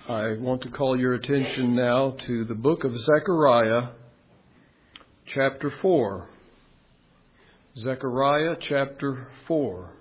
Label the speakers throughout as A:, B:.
A: I want to call your attention now to the book of Zechariah, chapter 4. Zechariah, chapter 4.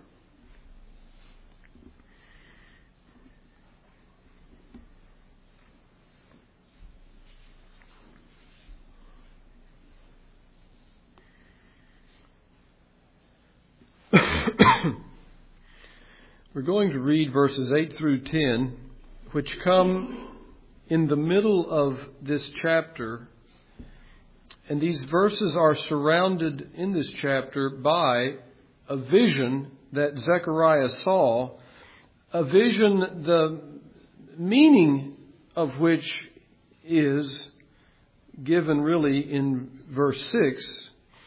A: We're going to read verses 8 through 10, which come in the middle of this chapter. And these verses are surrounded in this chapter by a vision that Zechariah saw, a vision the meaning of which is given really in verse 6.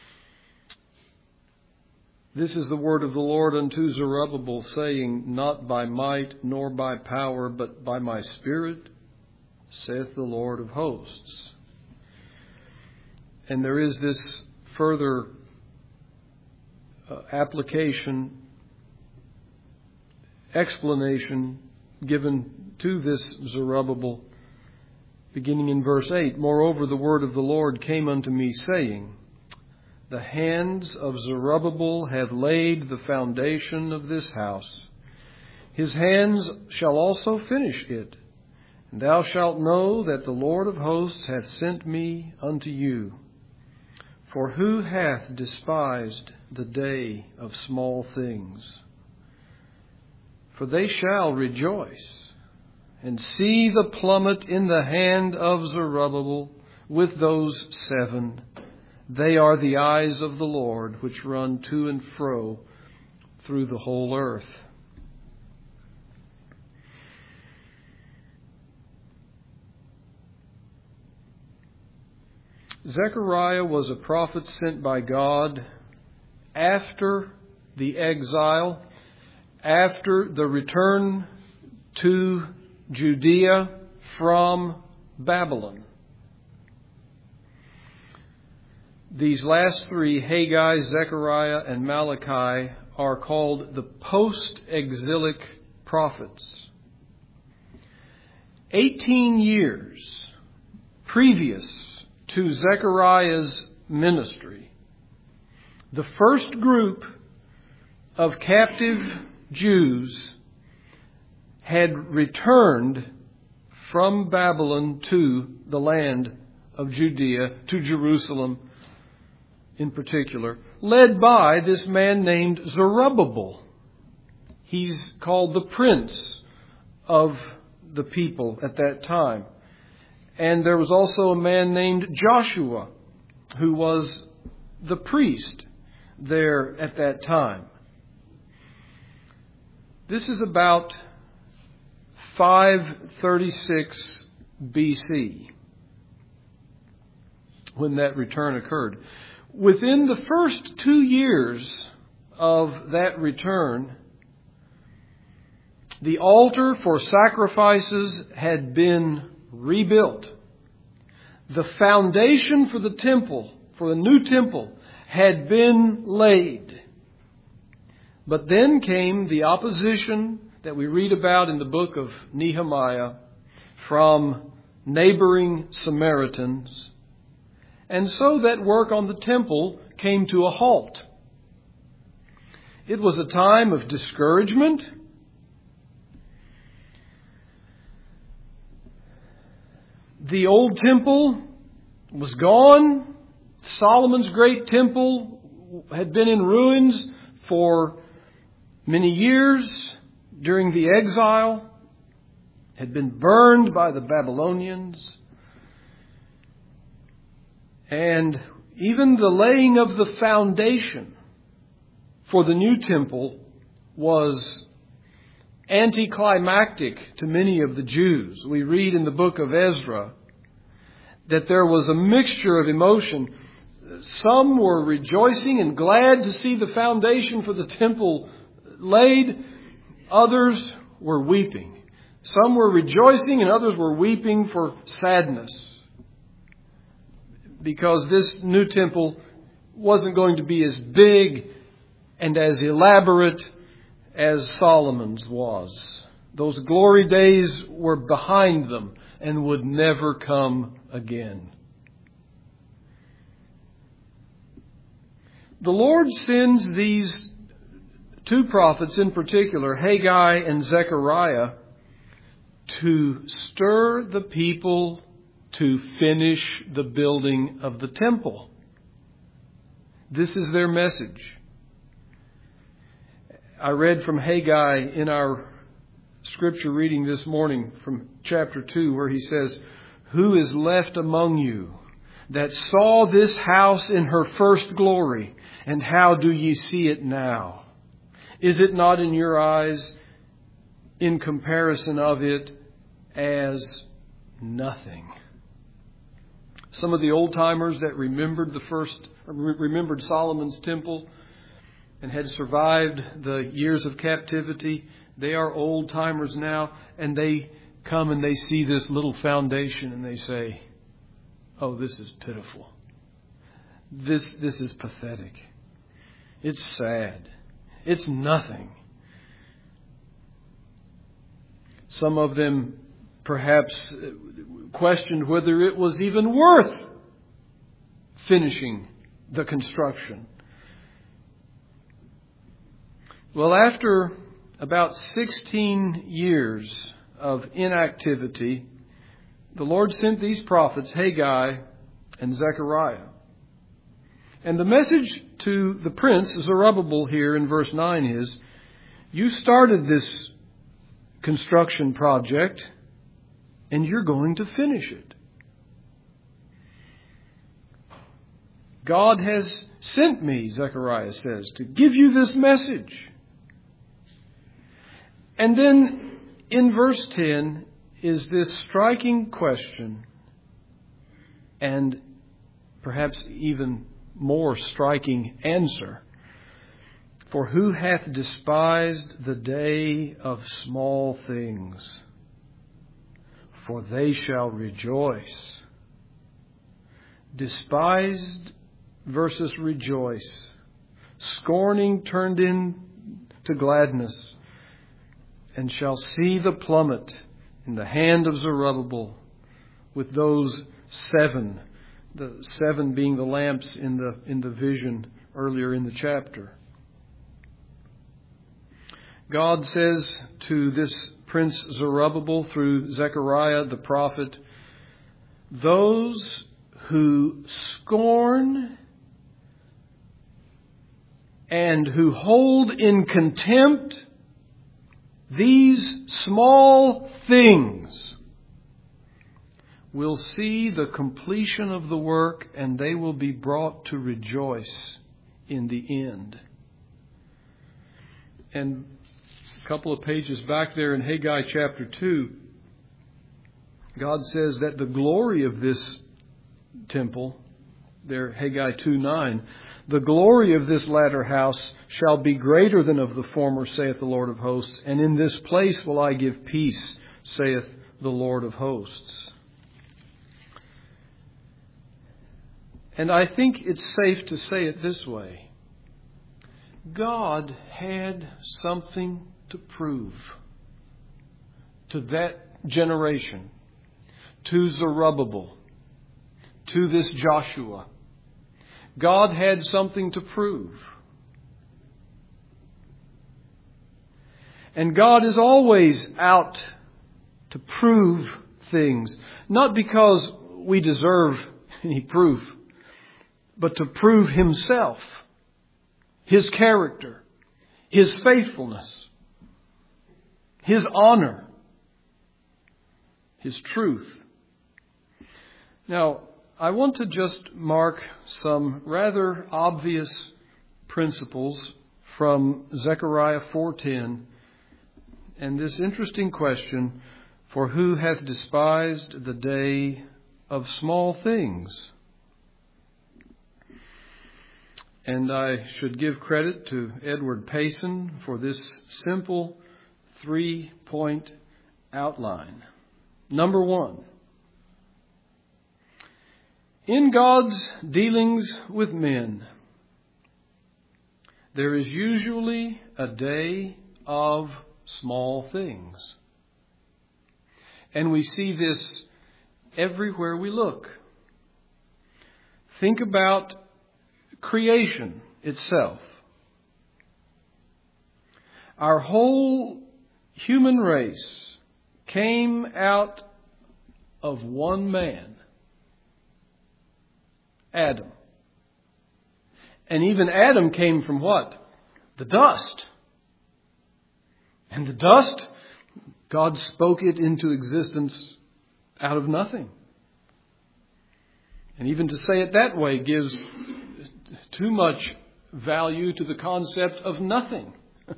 A: This is the word of the Lord unto Zerubbabel, saying, Not by might nor by power, but by my Spirit, saith the Lord of hosts. And there is this further explanation given to this Zerubbabel, beginning in verse 8. Moreover, the word of the Lord came unto me, saying, The hands of Zerubbabel have laid the foundation of this house. His hands shall also finish it. And thou shalt know that the Lord of hosts hath sent me unto you. For who hath despised the day of small things? For they shall rejoice, and see the plummet in the hand of Zerubbabel with those 7. They are the eyes of the Lord, which run to and fro through the whole earth. Zechariah was a prophet sent by God after the exile, after the return to Judea from Babylon. These last 3, Haggai, Zechariah, and Malachi, are called the post-exilic prophets. 18 years previous to Zechariah's ministry, the first group of captive Jews had returned from Babylon to the land of Judea, to Jerusalem in particular, led by this man named Zerubbabel. He's called the prince of the people at that time. And there was also a man named Joshua, who was the priest there at that time. This is about 536 BC when that return occurred. Within the first 2 years of that return, the altar for sacrifices had been rebuilt. The foundation for the temple, for the new temple, had been laid. But then came the opposition that we read about in the book of Nehemiah from neighboring Samaritans. And so that work on the temple came to a halt. It was a time of discouragement. The old temple was gone. Solomon's great temple had been in ruins for many years during the exile, had been burned by the Babylonians. And even the laying of the foundation for the new temple was anticlimactic to many of the Jews. We read in the book of Ezra that there was a mixture of emotion. Some were rejoicing and glad to see the foundation for the temple laid. Others were weeping. Some were rejoicing and others were weeping for sadness, because this new temple wasn't going to be as big and as elaborate as Solomon's was. Those glory days were behind them and would never come again. The Lord sends these two prophets in particular, Haggai and Zechariah, to stir the people to finish the building of the temple. This is their message. I read from Haggai in our scripture reading this morning from chapter 2 where he says, "Who is left among you that saw this house in her first glory? And how do ye see it now? Is it not in your eyes in comparison of it as nothing?" Some of the old timers that remembered Solomon's temple and had survived the years of captivity, they are old timers now, and they come and they see this little foundation and they say, "Oh, this is pitiful. This is pathetic. It's sad. It's nothing." Some of them perhaps questioned whether it was even worth finishing the construction. Well, after about 16 years of inactivity, the Lord sent these prophets, Haggai and Zechariah. And the message to the prince, Zerubbabel, here in verse 9 is, you started this construction project, and you're going to finish it. God has sent me, Zechariah says, to give you this message. And then in verse 10 is this striking question, and perhaps even more striking answer. For who hath despised the day of small things? For they shall rejoice. Despised versus rejoice. Scorning turned into gladness. And shall see the plummet in the hand of Zerubbabel with those 7. The 7 being the lamps in the vision earlier in the chapter. God says to this Prince Zerubbabel through Zechariah the prophet, those who scorn and who hold in contempt these small things will see the completion of the work, and they will be brought to rejoice in the end. And a couple of pages back there in Haggai chapter 2, God says that the glory of this temple, there Haggai 2:9, the glory of this latter house shall be greater than of the former, saith the Lord of hosts, and in this place will I give peace, saith the Lord of hosts. And I think it's safe to say it this way. God had something to prove to that generation, to Zerubbabel, to this Joshua. God had something to prove. And God is always out to prove things, not because we deserve any proof, but to prove Himself, His character, His faithfulness, His honor, His truth. Now, I want to just mark some rather obvious principles from Zechariah 4:10 and this interesting question, for who hath despised the day of small things? And I should give credit to Edward Payson for this simple 3-point outline. Number 1. In God's dealings with men, there is usually a day of small things. And we see this everywhere we look. Think about creation itself. Our whole human race came out of one man, Adam. And even Adam came from what? The dust. And the dust, God spoke it into existence out of nothing. And even to say it that way gives too much value to the concept of nothing.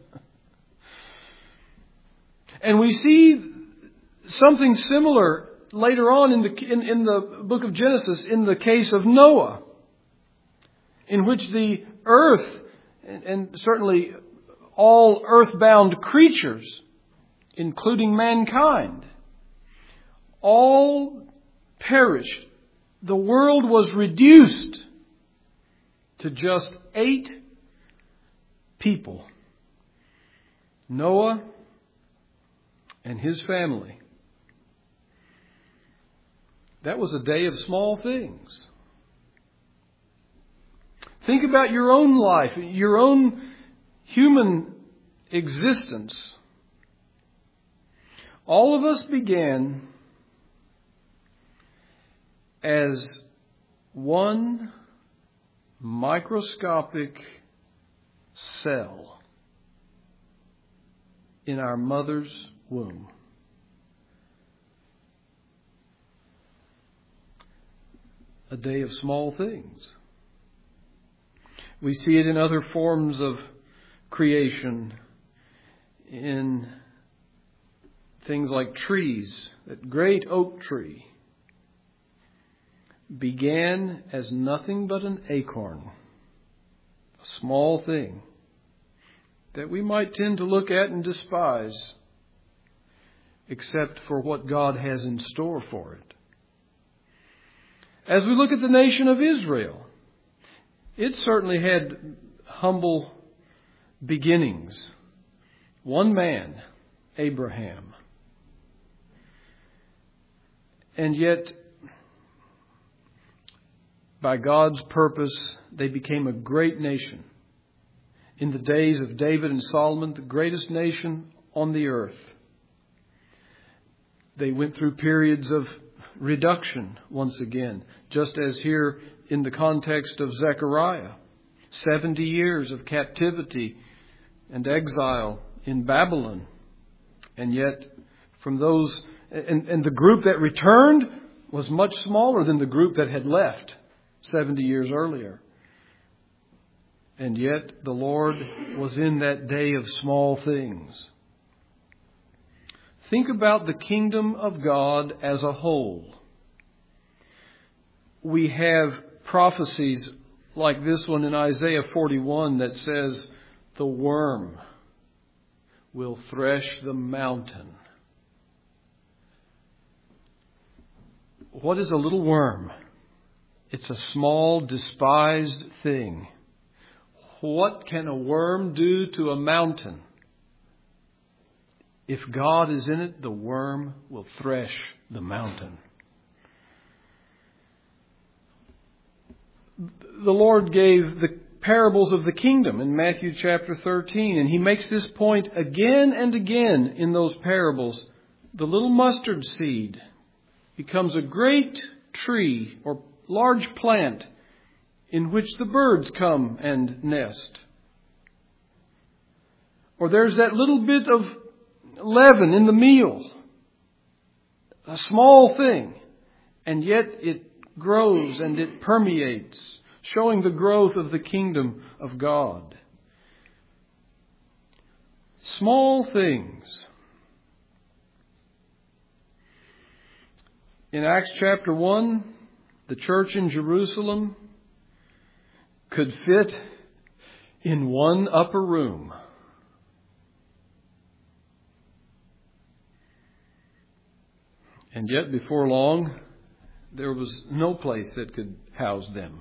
A: And we see something similar later on in the book of Genesis in the case of Noah, in which the earth, and certainly all earthbound creatures, including mankind, all perished. The world was reduced to just 8 people. Noah and his family. That was a day of small things. Think about your own life, your own human existence. All of us began as one microscopic cell in our mother's womb. A day of small things. We see it in other forms of creation, in things like trees. That great oak tree began as nothing but an acorn, a small thing that we might tend to look at and despise, except for what God has in store for it. As we look at the nation of Israel, it certainly had humble beginnings. One man, Abraham. And yet, by God's purpose, they became a great nation. In the days of David and Solomon, the greatest nation on the earth. They went through periods of reduction once again, just as here in the context of Zechariah. 70 years of captivity and exile in Babylon. And yet, from those, and the group that returned was much smaller than the group that had left 70 years earlier. And yet, the Lord was in that day of small things. Think about the kingdom of God as a whole. We have prophecies like this one in Isaiah 41 that says, the worm will thresh the mountain. What is a little worm? It's a small, despised thing. What can a worm do to a mountain? If God is in it, the worm will thresh the mountain. The Lord gave the parables of the kingdom in Matthew chapter 13, and He makes this point again and again in those parables. The little mustard seed becomes a great tree or large plant in which the birds come and nest. Or there's that little bit of leaven in the meal, a small thing, and yet it grows and it permeates, showing the growth of the kingdom of God. Small things. In Acts chapter 1, the church in Jerusalem could fit in one upper room. And yet, before long, there was no place that could house them.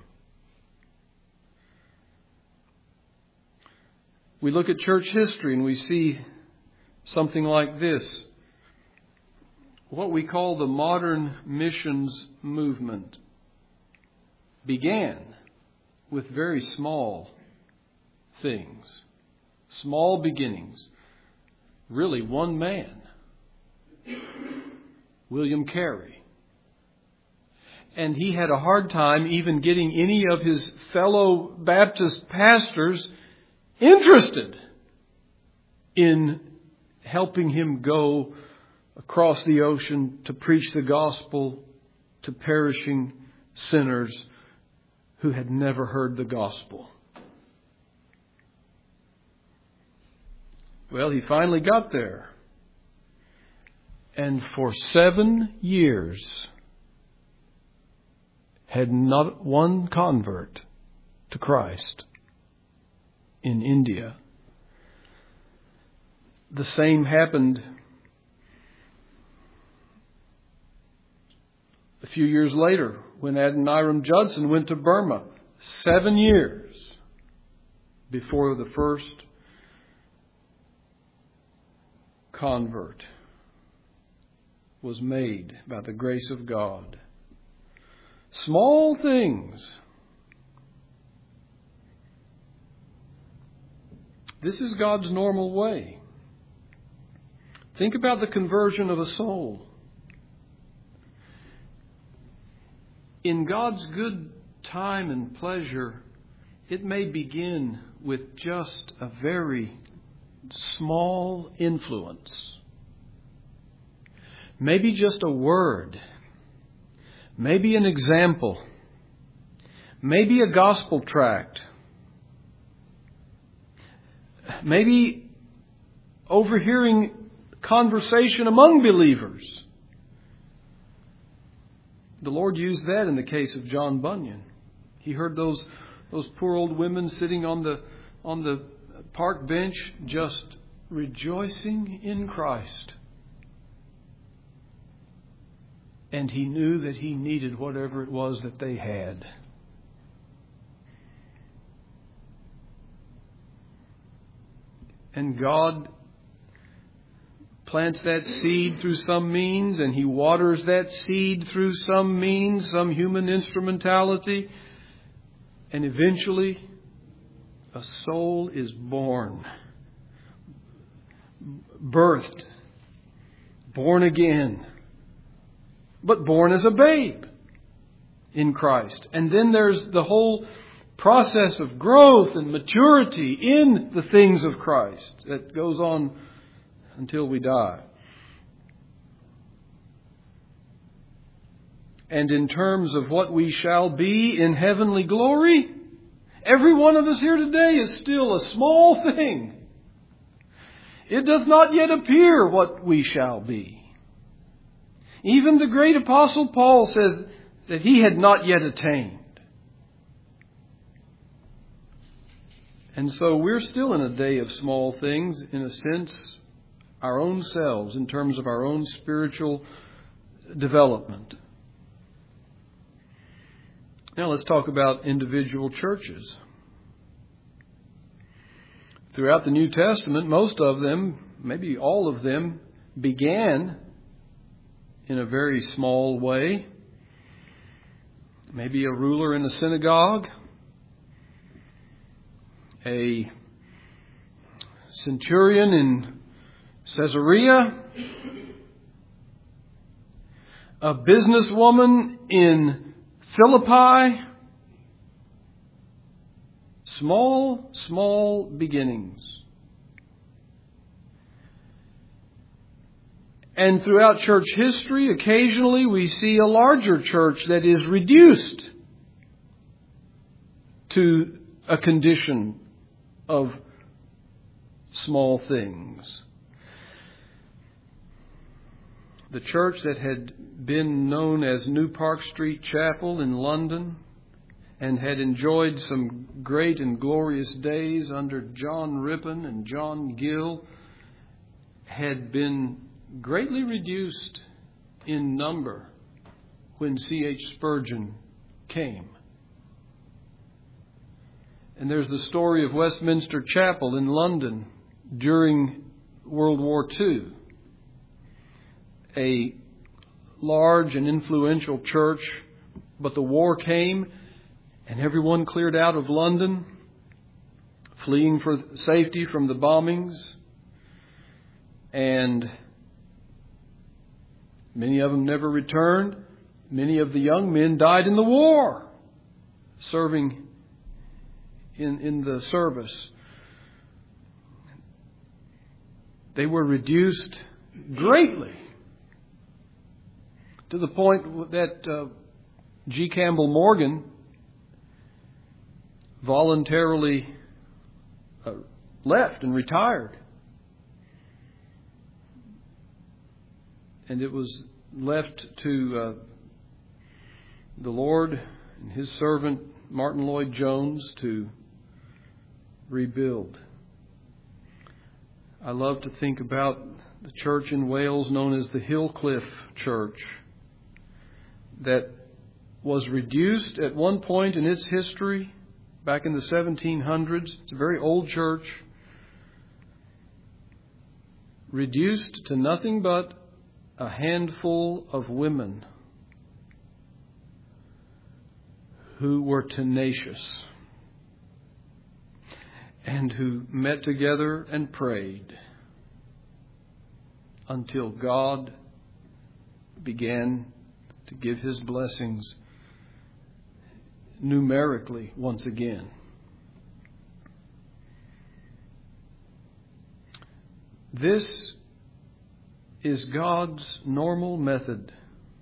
A: We look at church history and we see something like this, what we call the modern missions movement began with very small things, small beginnings. Really, one man, William Carey. And he had a hard time even getting any of his fellow Baptist pastors interested in helping him go across the ocean to preach the gospel to perishing sinners who had never heard the gospel. Well, he finally got there. And for 7 years had not one convert to Christ in India. The same happened a few years later when Adoniram Judson went to Burma. 7 years before the first convert was made by the grace of God. Small things. This is God's normal way. Think about the conversion of a soul. In God's good time and pleasure, it may begin with just a very small influence. Maybe just a word. Maybe an example. Maybe a gospel tract. Maybe overhearing conversation among believers. The Lord used that in the case of John Bunyan. He heard those poor old women sitting on the park bench just rejoicing in Christ. And he knew that he needed whatever it was that they had. And God plants that seed through some means, and He waters that seed through some means, some human instrumentality. And eventually, a soul is born, birthed, born again, but born as a babe in Christ. And then there's the whole process of growth and maturity in the things of Christ that goes on until we die. And in terms of what we shall be in heavenly glory, every one of us here today is still a small thing. It does not yet appear what we shall be. Even the great apostle Paul says that he had not yet attained. And so we're still in a day of small things, in a sense, our own selves, in terms of our own spiritual development. Now let's talk about individual churches. Throughout the New Testament, most of them, maybe all of them, began in a very small way. Maybe a ruler in a synagogue, a centurion in Caesarea, a businesswoman in Philippi. Small beginnings. And throughout church history, occasionally we see a larger church that is reduced to a condition of small things. The church that had been known as New Park Street Chapel in London and had enjoyed some great and glorious days under John Rippon and John Gill had been greatly reduced in number when C.H. Spurgeon came. And there's the story of Westminster Chapel in London during World War II. A large and influential church, but the war came and everyone cleared out of London, fleeing for safety from the bombings. And many of them never returned. Many of the young men died in the war, serving in the service. They were reduced greatly, to the point that G. Campbell Morgan voluntarily left and retired. And it was left to the Lord and His servant Martin Lloyd-Jones to rebuild. I love to think about the church in Wales known as the Hillcliffe Church, that was reduced at one point in its history back in the 1700s. It's a very old church, reduced to nothing but a handful of women who were tenacious and who met together and prayed until God began to give His blessings numerically once again. This is God's normal method.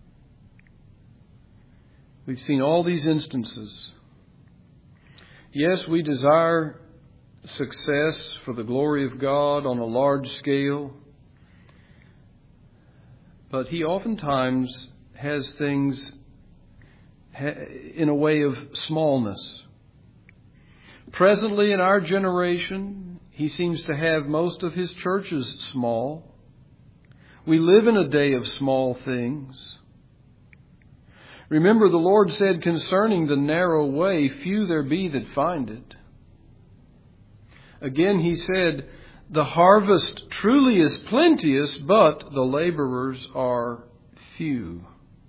A: We've seen all these instances. Yes, we desire success for the glory of God on a large scale, but He oftentimes has things in a way of smallness. Presently in our generation, He seems to have most of His churches small. We live in a day of small things. Remember, the Lord said concerning the narrow way, few there be that find it. Again, He said, the harvest truly is plenteous, but the laborers are few.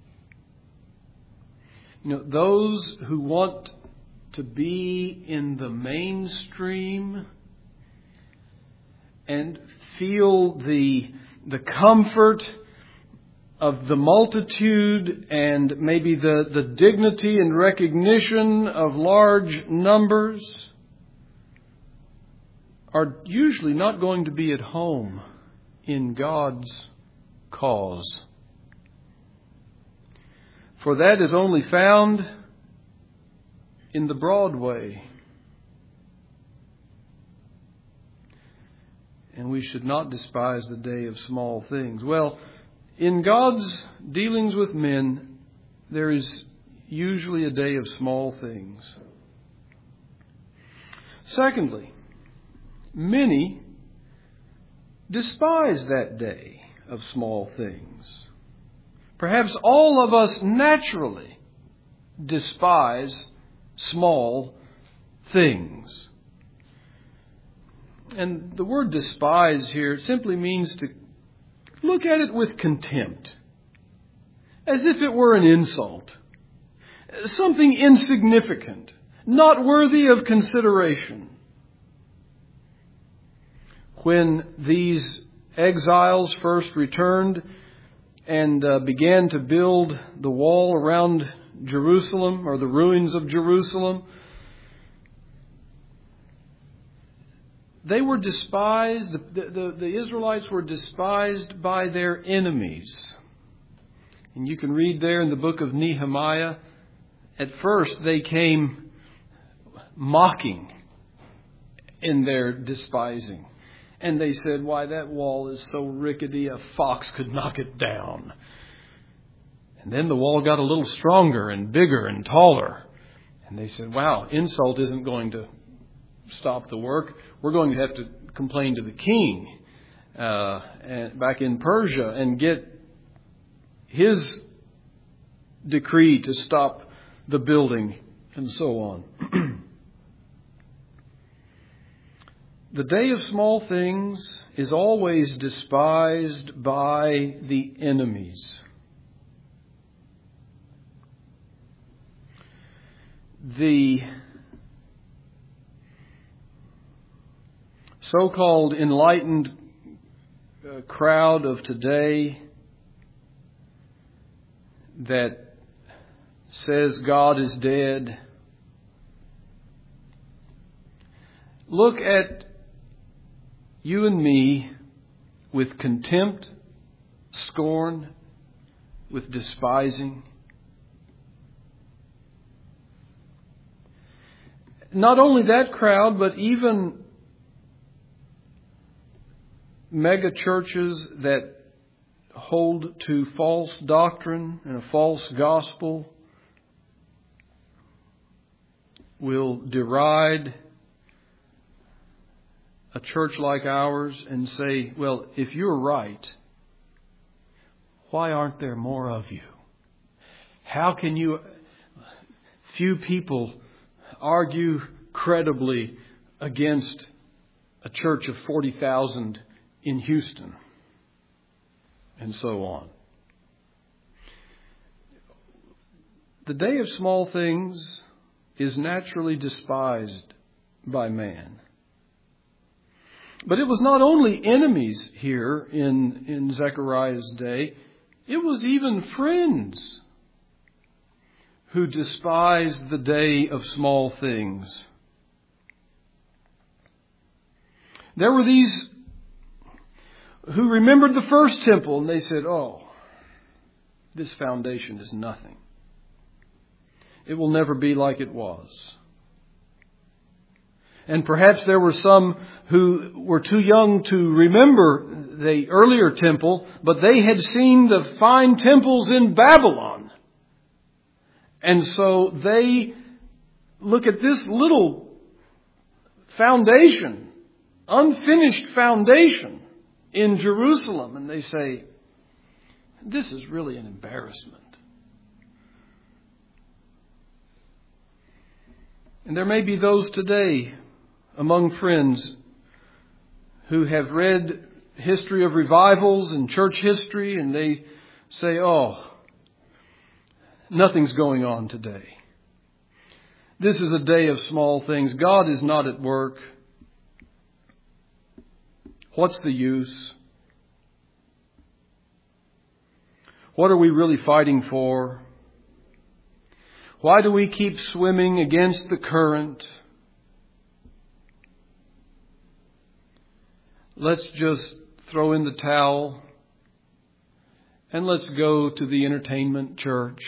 A: You know, those who want to be in the mainstream and feel the comfort of the multitude and maybe the dignity and recognition of large numbers are usually not going to be at home in God's cause. For that is only found in the broad way. And we should not despise the day of small things. Well, in God's dealings with men, there is usually a day of small things. Secondly, many despise that day of small things. Perhaps all of us naturally despise small things. And the word despise here simply means to look at it with contempt, as if it were an insult, something insignificant, not worthy of consideration. When these exiles first returned and began to build the wall around Jerusalem, or the ruins of Jerusalem, they were despised. The Israelites were despised by their enemies. And you can read there in the book of Nehemiah, at first they came mocking in their despising. And they said, why, that wall is so rickety, a fox could knock it down. And then the wall got a little stronger and bigger and taller. And they said, wow, insult isn't going to stop the work. We're going to have to complain to the king back in Persia and get his decree to stop the building and so on. The day of small things is always despised by the enemies. the so-called enlightened crowd of today that says God is dead look at you and me with contempt, scorn, with despising. Not only that crowd, but even mega churches that hold to false doctrine and a false gospel will deride a church like ours and say, well, if you're right, why aren't there more of you? How can you, few people, argue credibly against a church of 40,000 in Houston? And so on. The day of small things is naturally despised by man. But it was not only enemies here in Zechariah's day. It was even friends who despised the day of small things. There were these who remembered the first temple and they said, oh, this foundation is nothing. It will never be like it was. And perhaps there were some who were too young to remember the earlier temple, but they had seen the fine temples in Babylon. And so they look at this little foundation, unfinished foundation in Jerusalem, and they say, this is really an embarrassment. And there may be those today among friends who have read history of revivals and church history, and they say, oh, nothing's going on today. This is a day of small things. God is not at work. What's the use? What are we really fighting for? Why do we keep swimming against the current? Let's just throw in the towel and let's go to the entertainment church.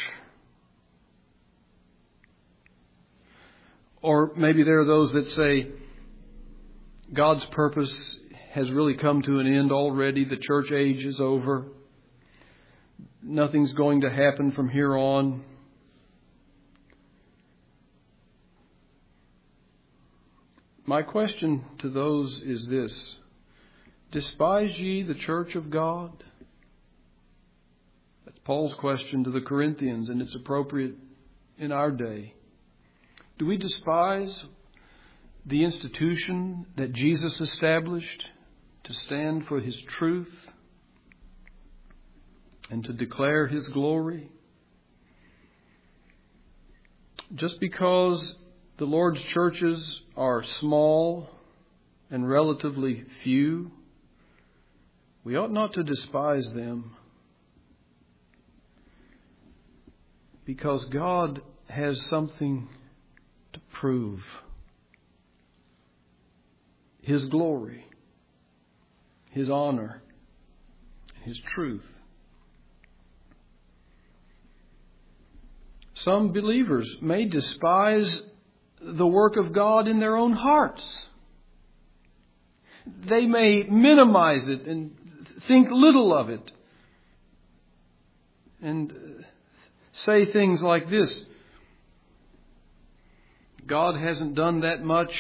A: Or maybe there are those that say God's purpose has really come to an end already. The church age is over. Nothing's going to happen from here on. My question to those is this: despise ye the church of God? That's Paul's question to the Corinthians, and it's appropriate in our day. Do we despise the institution that Jesus established to stand for His truth and to declare His glory? Just because the Lord's churches are small and relatively few, we ought not to despise them, because God has something to prove. His glory, His honor, His truth. Some believers may despise the work of God in their own hearts. They may minimize it and think little of it and say things like this: God hasn't done that much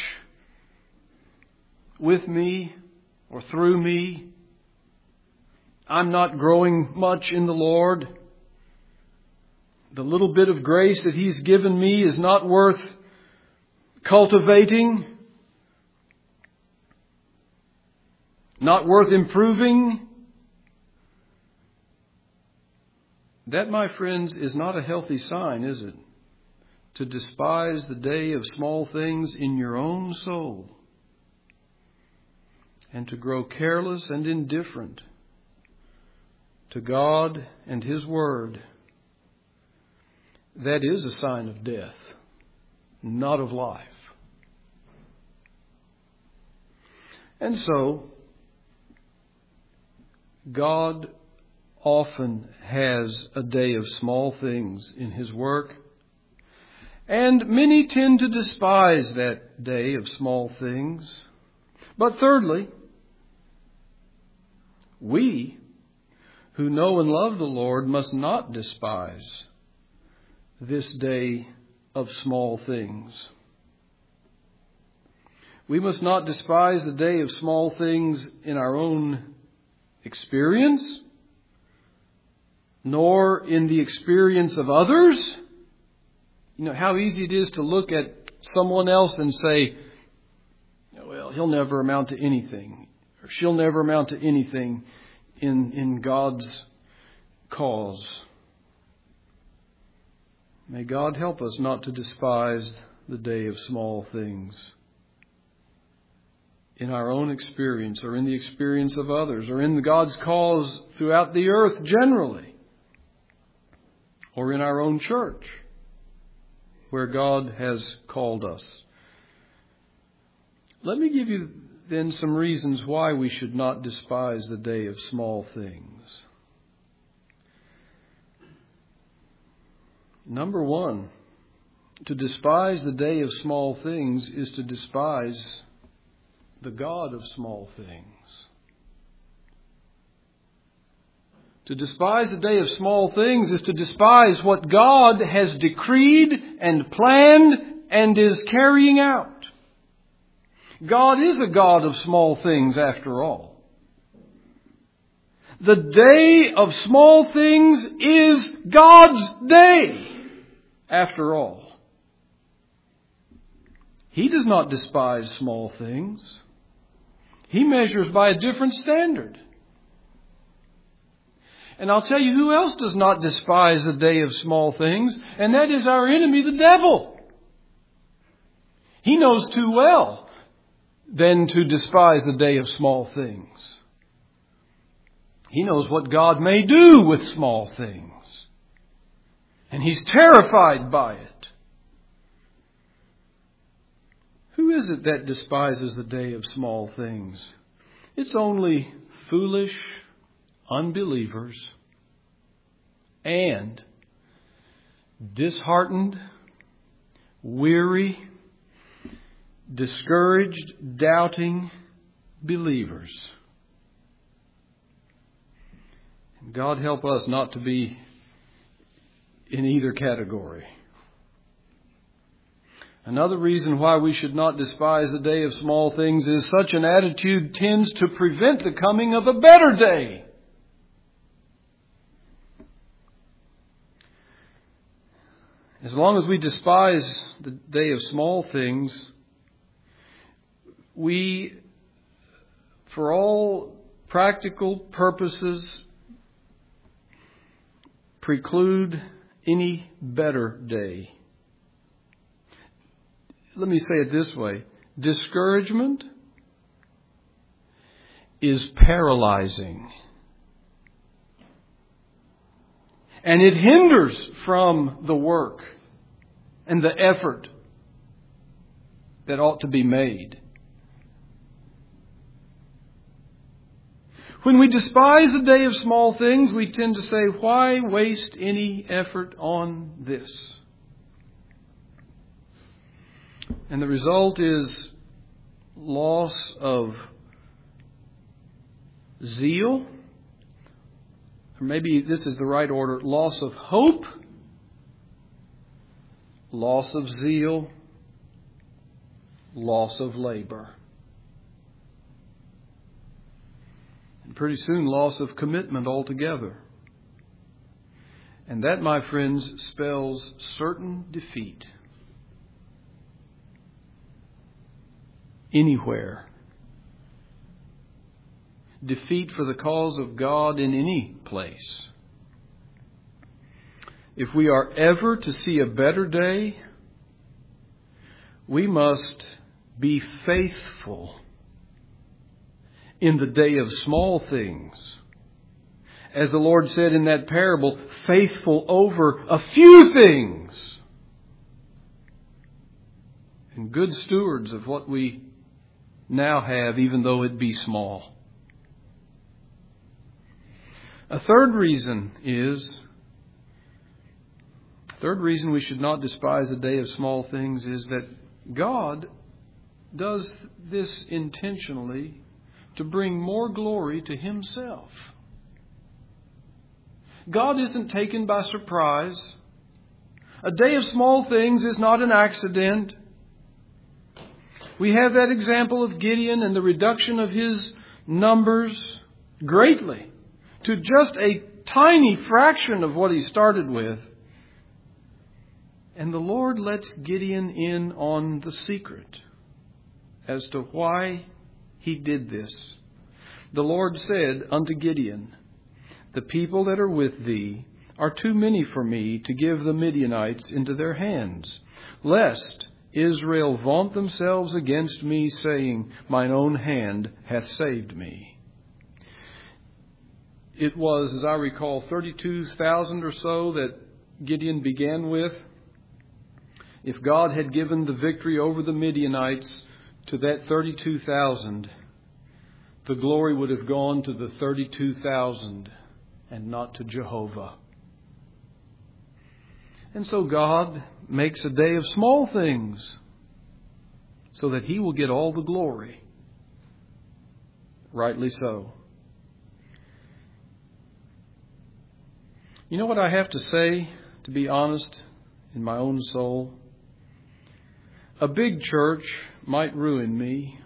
A: with me or through me. I'm not growing much in the Lord. The little bit of grace that He's given me is not worth cultivating, not worth improving. That, my friends, is not a healthy sign, is it? to despise the day of small things in your own soul, and to grow careless and indifferent to God and His Word, that is a sign of death, not of life. And so, God often has a day of small things in His work, and many tend to despise that day of small things. But thirdly, we who know and love the Lord must not despise this day of small things. We must not despise the day of small things in our own experience, nor in the experience of others. You know how easy it is to look at someone else and say, well, he'll never amount to anything, or she'll never amount to anything in God's cause. May God help us not to despise the day of small things in our own experience, or in the experience of others, or in God's cause throughout the earth generally, or in our own church where God has called us. Let me give you then some reasons why we should not despise the day of small things. Number one, to despise the day of small things is to despise the God of small things. To despise the day of small things is to despise what God has decreed and planned and is carrying out. God is a God of small things after all. The day of small things is God's day after all. He does not despise small things. He measures by a different standard. And I'll tell you who else does not despise the day of small things, and that is our enemy, the devil. He knows too well then to despise the day of small things. He knows what God may do with small things. And he's terrified by it. Who is it that despises the day of small things? It's only foolish unbelievers and disheartened, weary, discouraged, doubting believers. God help us not to be in either category. Another reason why we should not despise the day of small things is such an attitude tends to prevent the coming of a better day. As long as we despise the day of small things, we, for all practical purposes, preclude any better day. Let me say it this way. Discouragement is paralyzing. And it hinders from the work and the effort that ought to be made. When we despise the day of small things, we tend to say, why waste any effort on this? And the result is loss of zeal, or maybe this is the right order, loss of hope, loss of zeal, loss of labor. And pretty soon, loss of commitment altogether. And that, my friends, spells certain defeat. Anywhere. Defeat for the cause of God in any place. If we are ever to see a better day, we must be faithful in the day of small things. As the Lord said in that parable, faithful over a few things. And good stewards of what we now have, even though it be small. A third reason we should not despise the day of small things is that God does this intentionally to bring more glory to Himself. God isn't taken by surprise. A day of small things is not an accident. We have that example of Gideon and the reduction of his numbers greatly to just a tiny fraction of what he started with. And the Lord lets Gideon in on the secret as to why he did this. The Lord said unto Gideon, the people that are with thee are too many for me to give the Midianites into their hands, lest Israel vaunt themselves against me, saying, mine own hand hath saved me. It was, as I recall, 32,000 or so that Gideon began with. If God had given the victory over the Midianites to that 32,000, the glory would have gone to the 32,000 and not to Jehovah. And so God makes a day of small things so that He will get all the glory. Rightly so. You know what I have to say, to be honest, in my own soul? A big church might ruin me.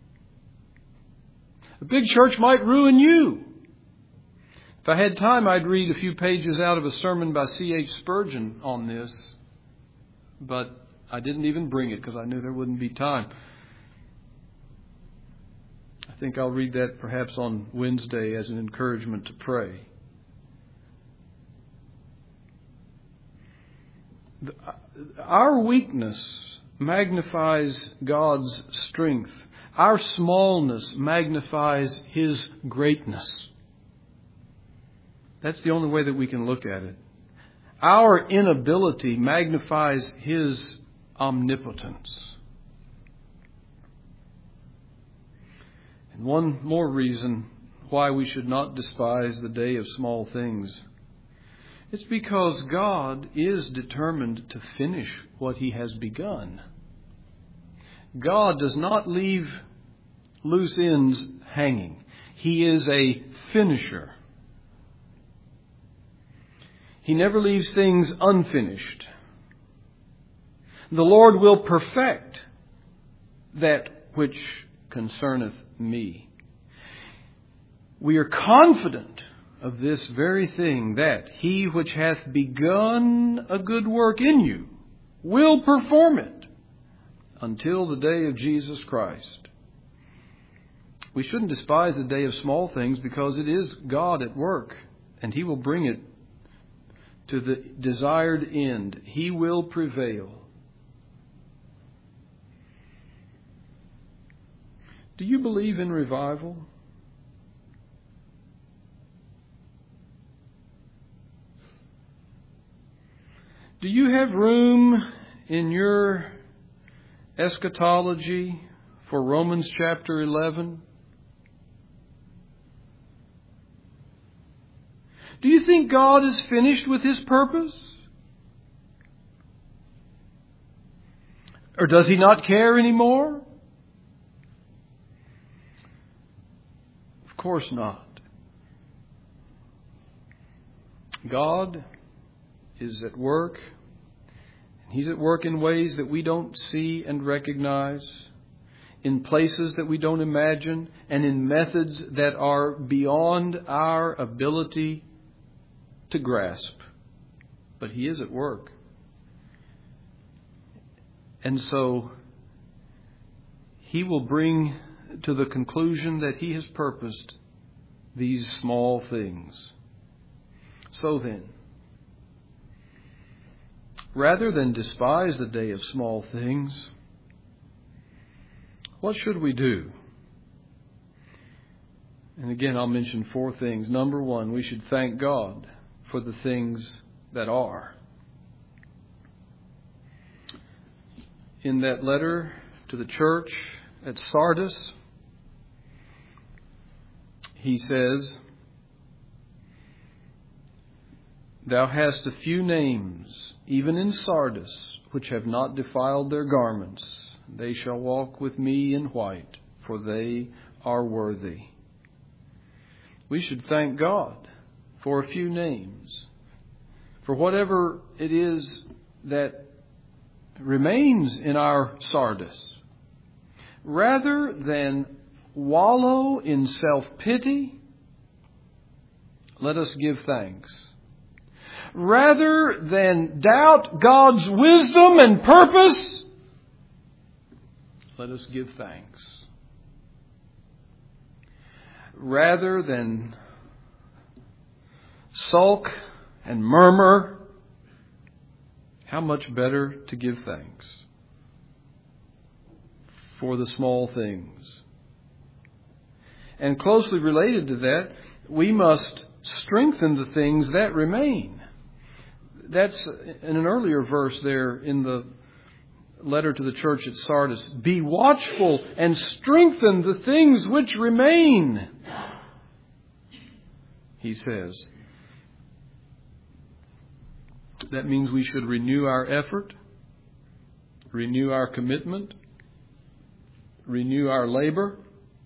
A: A big church might ruin you. If I had time, I'd read a few pages out of a sermon by C.H. Spurgeon on this. But I didn't even bring it because I knew there wouldn't be time. I think I'll read that perhaps on Wednesday as an encouragement to pray. Our weakness magnifies God's strength. Our smallness magnifies His greatness. That's the only way that we can look at it. Our inability magnifies His omnipotence. And one more reason why we should not despise the day of small things. It's because God is determined to finish what He has begun. God does not leave loose ends hanging. He is a finisher. He never leaves things unfinished. The Lord will perfect that which concerneth me. We are confident of this very thing, that He which hath begun a good work in you will perform it until the day of Jesus Christ. We shouldn't despise the day of small things because it is God at work, and He will bring it to the desired end. He will prevail. Do you believe in revival? Do you have room in your eschatology for Romans chapter 11? Do you think God is finished with His purpose? Or does He not care anymore? Of course not. God is at work. He's at work in ways that we don't see and recognize, in places that we don't imagine, and in methods that are beyond our ability to grasp. But He is at work. And so He will bring to the conclusion that He has purposed these small things. So then, rather than despise the day of small things, What should we do? And again, I'll mention 4 things. Number 1, we should thank God for the things that are. In that letter to the church at Sardis, he says, "Thou hast a few names, even in Sardis, which have not defiled their garments. They shall walk with me in white, for they are worthy." We should thank God for a few names, for whatever it is that remains in our Sardis. Rather than wallow in self-pity, let us give thanks. Rather than doubt God's wisdom and purpose, let us give thanks. Rather than sulk and murmur, how much better to give thanks for the small things. And closely related to that, we must strengthen the things that remain. That's in an earlier verse there in the letter to the church at Sardis. "Be watchful and strengthen the things which remain," he says. That means we should renew our effort, renew our commitment, renew our labor.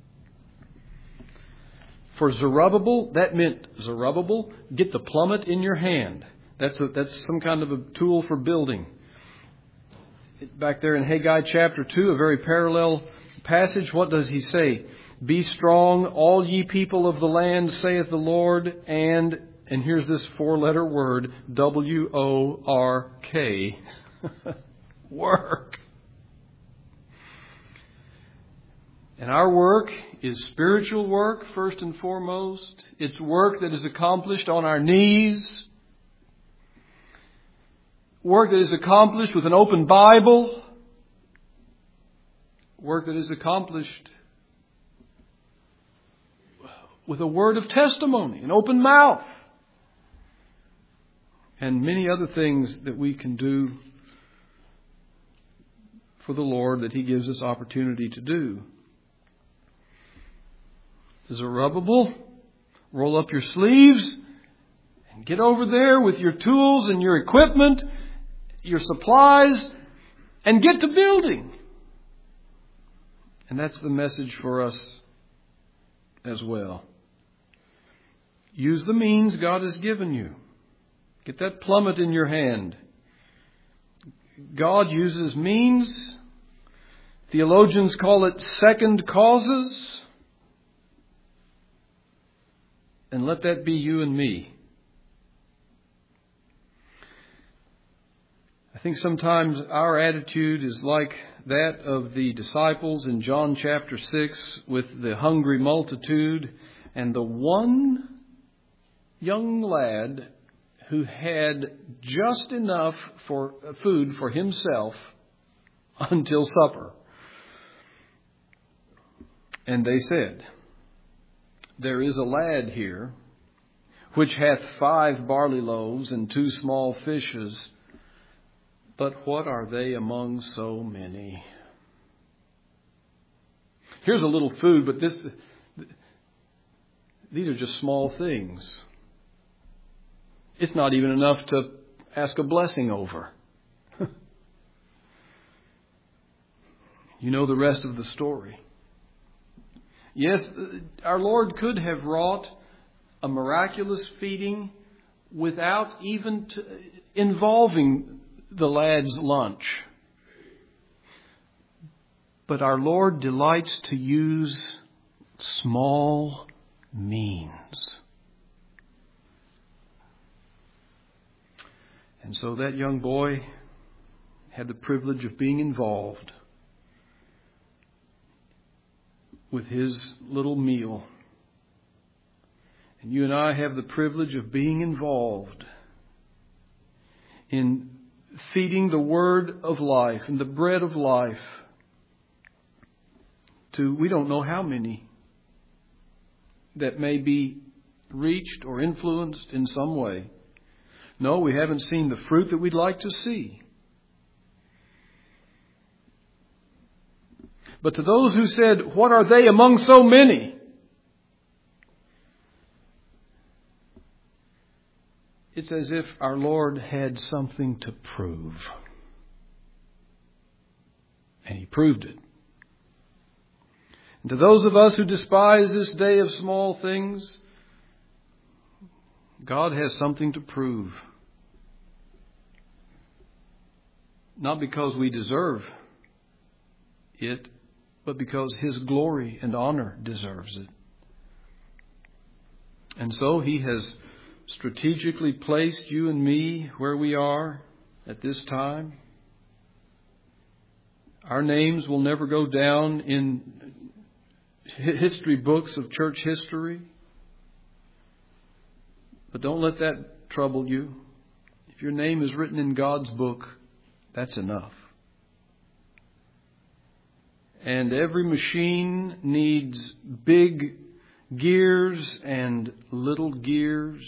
A: For Zerubbabel, that meant, Zerubbabel, get the plummet in your hand. That's some kind of a tool for building. Back there in Haggai chapter 2, a very parallel passage, what does he say? "Be strong, all ye people of the land, saith the Lord, and here's this 4-letter word, W-O-R-K, work." And our work is spiritual work, first and foremost. It's work that is accomplished on our knees. Work that is accomplished with an open Bible. Work that is accomplished with a word of testimony, an open mouth. And many other things that we can do for the Lord that He gives us opportunity to do. Zerubbabel, roll up your sleeves and get over there with your tools and your equipment, your supplies, and get to building. And that's the message for us as well. Use the means God has given you. Get that plummet in your hand. God uses means. Theologians call it second causes. And let that be you and me. I think sometimes our attitude is like that of the disciples in John chapter 6 with the hungry multitude and the one young lad who had just enough for food for himself until supper. And they said, "There is a lad here which hath 5 barley loaves and 2 small fishes, but what are they among so many?" Here's a little food, but these are just small things. It's not even enough to ask a blessing over. You know the rest of the story. Yes, our Lord could have wrought a miraculous feeding without even involving the lad's lunch. But our Lord delights to use small means. And so that young boy had the privilege of being involved with his little meal. And you and I have the privilege of being involved in feeding the word of life and the bread of life to we don't know how many that may be reached or influenced in some way. No, we haven't seen the fruit that we'd like to see. But to those who said, "What are they among so many?" It's as if our Lord had something to prove. And He proved it. And to those of us who despise this day of small things, God has something to prove. Not because we deserve it, but because His glory and honor deserves it. And so He has strategically placed you and me where we are at this time. Our names will never go down in history books of church history. But don't let that trouble you. If your name is written in God's book, that's enough. And every machine needs big gears and little gears.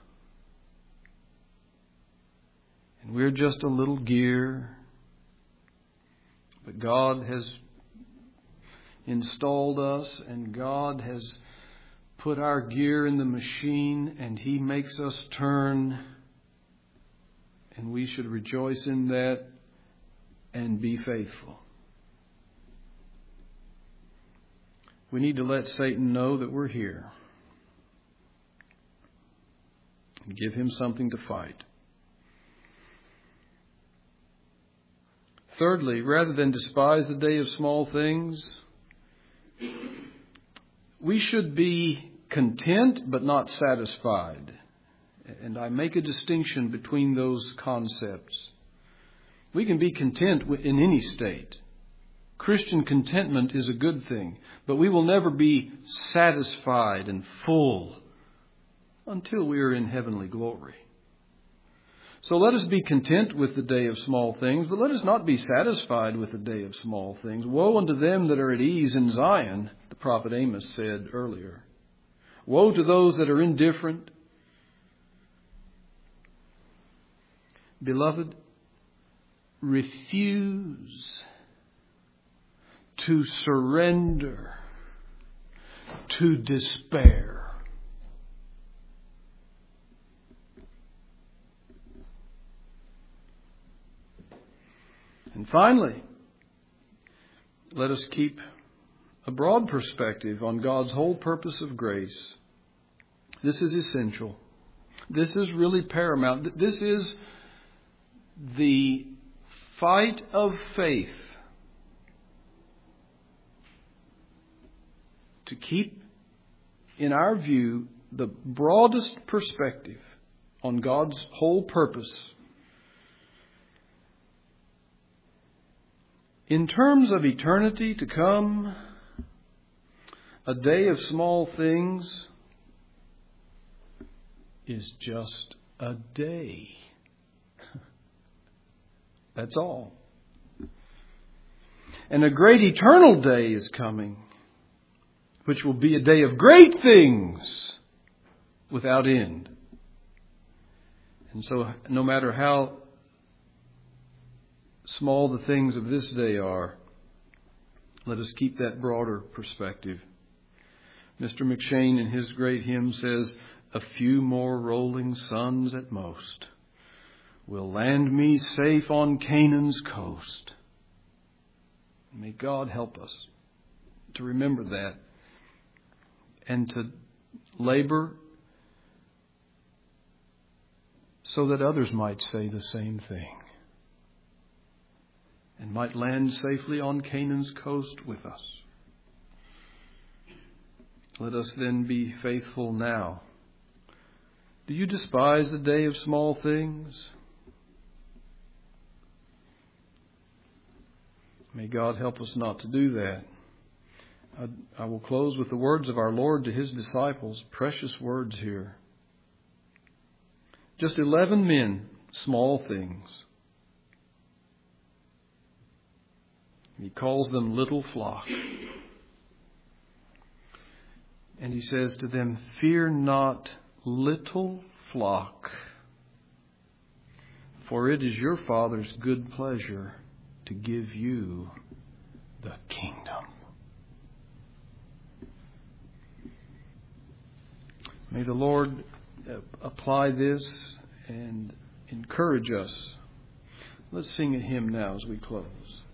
A: And we're just a little gear. But God has installed us, and God has put our gear in the machine, and He makes us turn. And we should rejoice in that and be faithful. We need to let Satan know that we're here and give him something to fight. Thirdly, rather than despise the day of small things, we should be content but not satisfied. And I make a distinction between those concepts. We can be content in any state. Christian contentment is a good thing, but we will never be satisfied and full until we are in heavenly glory. So let us be content with the day of small things, but let us not be satisfied with the day of small things. Woe unto them that are at ease in Zion, the prophet Amos said earlier. Woe to those that are indifferent. Beloved, refuse to surrender to despair. And finally, let us keep a broad perspective on God's whole purpose of grace. This is essential. This is really paramount. This is the fight of faith to keep, in our view, the broadest perspective on God's whole purpose. In terms of eternity to come, a day of small things is just a day. That's all. And a great eternal day is coming, which will be a day of great things without end. And so no matter how small the things of this day are, let us keep that broader perspective. Mr. McShane in his great hymn says, "A few more rolling suns at most will land me safe on Canaan's coast." May God help us to remember that and to labor so that others might say the same thing and might land safely on Canaan's coast with us. Let us then be faithful now. Do you despise the day of small things? May God help us not to do that. I will close with the words of our Lord to His disciples. Precious words here. Just 11 men, small things. He calls them little flock. And he says to them, "Fear not, little flock, for it is your Father's good pleasure to give you the kingdom." May the Lord apply this and encourage us. Let's sing a hymn now as we close.